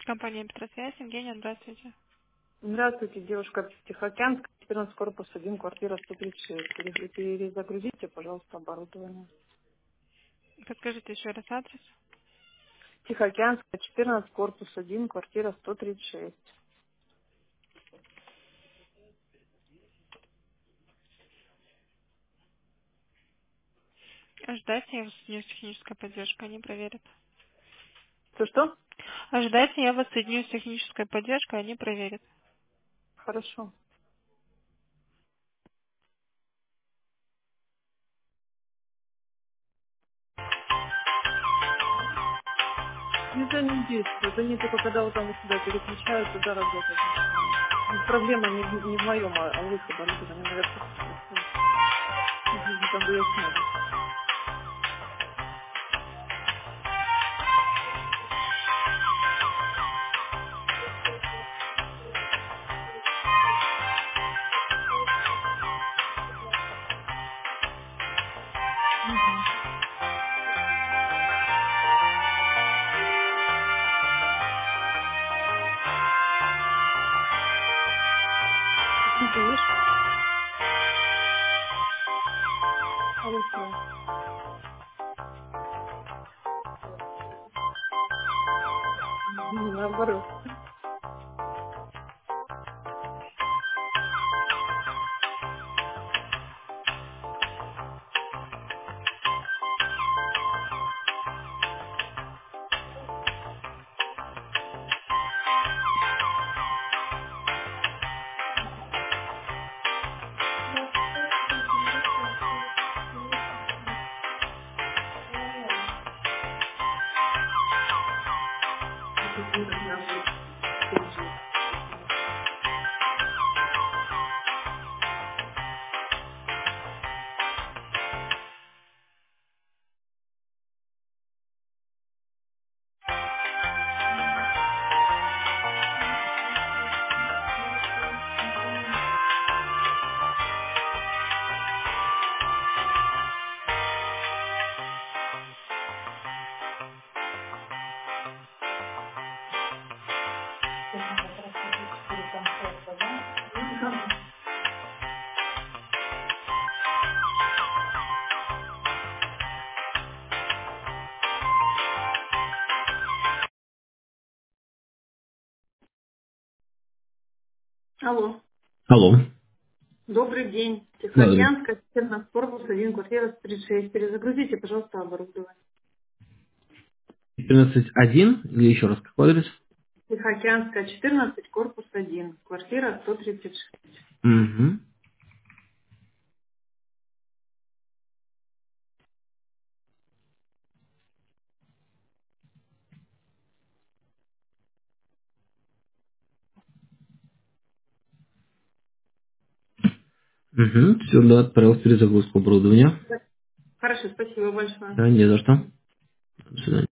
Компания Петросвязь. Евгения, здравствуйте. Здравствуйте, девушка Тихоокеанская, 14, корпус 1, квартира 136. Перезагрузите, пожалуйста, оборудование. Подскажите еще раз адрес. Тихоокеанская, 14, корпус 1, квартира 136. Ожидайте, я вас соединю с технической поддержкой, они проверят. Что? Ожидайте, я вас соединю с технической поддержкой, они проверят. Хорошо. Это не действует. Они только когда вот там вот сюда переключают, туда работать начинают. Ну, проблема не в моем, а в их оборудовании. Наверху происходит. Там выясняли. Угу. Ну, конечно. Алло, связь. Наоборот. Алло. Алло. Добрый день. Да, да. Тихоокеанская, 14, корпус 1, квартира 136. Перезагрузите, пожалуйста, оборудование. 14.1 или еще раз какой адрес? Тихоокеанская, 14, корпус 1, квартира 136. Угу. Угу. Все, да, отправил в перезагрузку оборудования. Хорошо, спасибо большое. Да, не за что. До свидания.